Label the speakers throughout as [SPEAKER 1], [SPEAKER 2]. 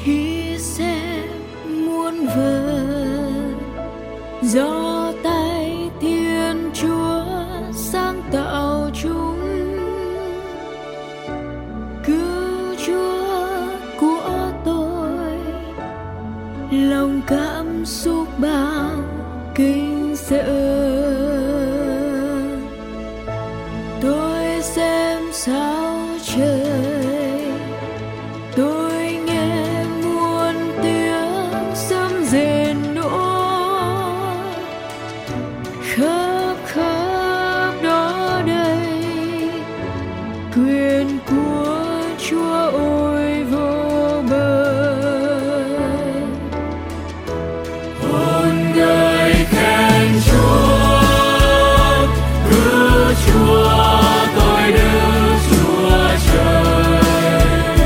[SPEAKER 1] khi xem muôn vần do tay Thiên Chúa sáng tạo chúng, cứu Chúa của tôi, lòng cảm xúc bao kinh sợ. Tôi xem sao trời, tôi nghe muôn tiếng sấm rền nổ, khắp khắp đó đây quyền của Chúa ôi vô bờ. Hồn người khen Chúa, cứu Chúa, tôi đứng Chúa trời.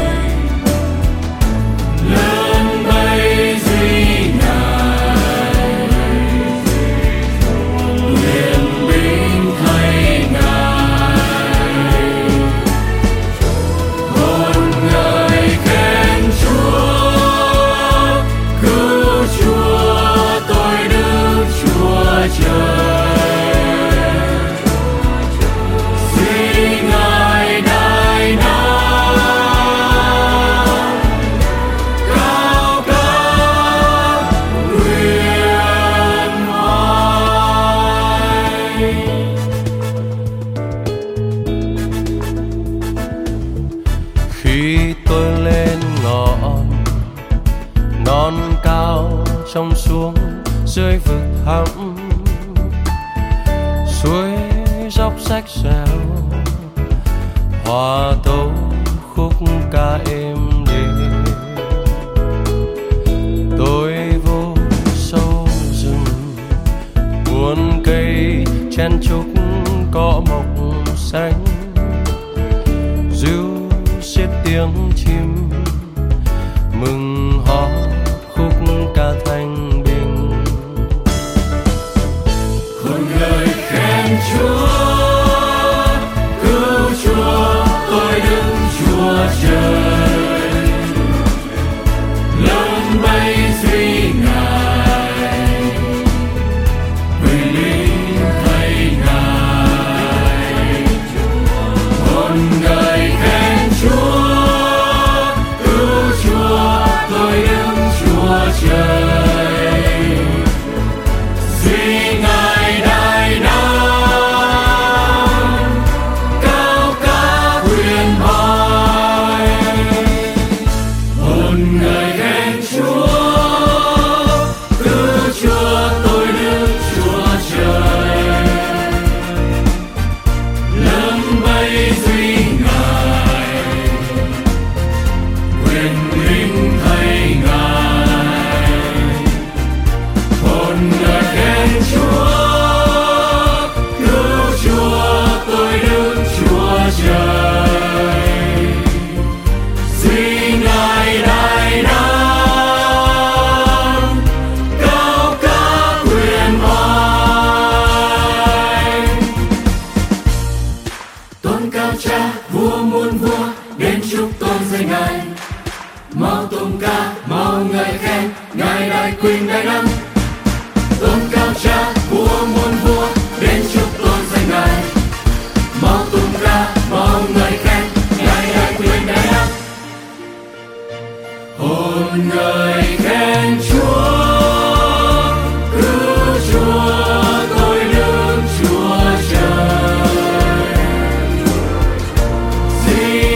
[SPEAKER 1] Lớn bay duy Ngài, quyền binh thay Ngài. Hồn người khen Chúa, cứu Chúa, tôi đứng Chúa trời.
[SPEAKER 2] Khi tôi lên ngọn non cao trông xuống dưới vực thẳm, suối dốc rách rẽo hòa tấu khúc ca êm đềm. Tôi vô sâu rừng buồn cây chen chúc cỏ mọc xanh, ríu xiết tiếng chim mừng hót khúc ca thanh bình.
[SPEAKER 1] Hồn người khen Chúa, cứu Chúa, tôi đứng Chúa trời. Lớn bay duy Ngài, quyền linh thay Ngài. Hồn người khen Chúa, cứu Chúa, tôi đứng Chúa trời. Duy Ngài đại năng, cao cả quyền hỏi. Hồn người khen Chúa, cứu Chúa, tôi đứng Chúa trời. Lớn bay duy Ngài, quyền linh thay Ngài. Hồn người khen Chúa, cứu Chúa, tôi đứng Chúa trời. Duy Ngài đại năng, cao cả quyền oai. Tôn cao Cha vua muôn vua, đến chúc tôn danh Ngài. Mau tôn ca, mau ngợi khen, Ngài đại quyền đại năng. Tôn cao Cha vua muôn vua, đến chúc tôn danh Ngài. Mau tôn ca, mau ngợi khen, Ngài đại quyền đại năng. Hồn người khen Chúa, cứu Chúa, tôi đứng Chúa trời. Duy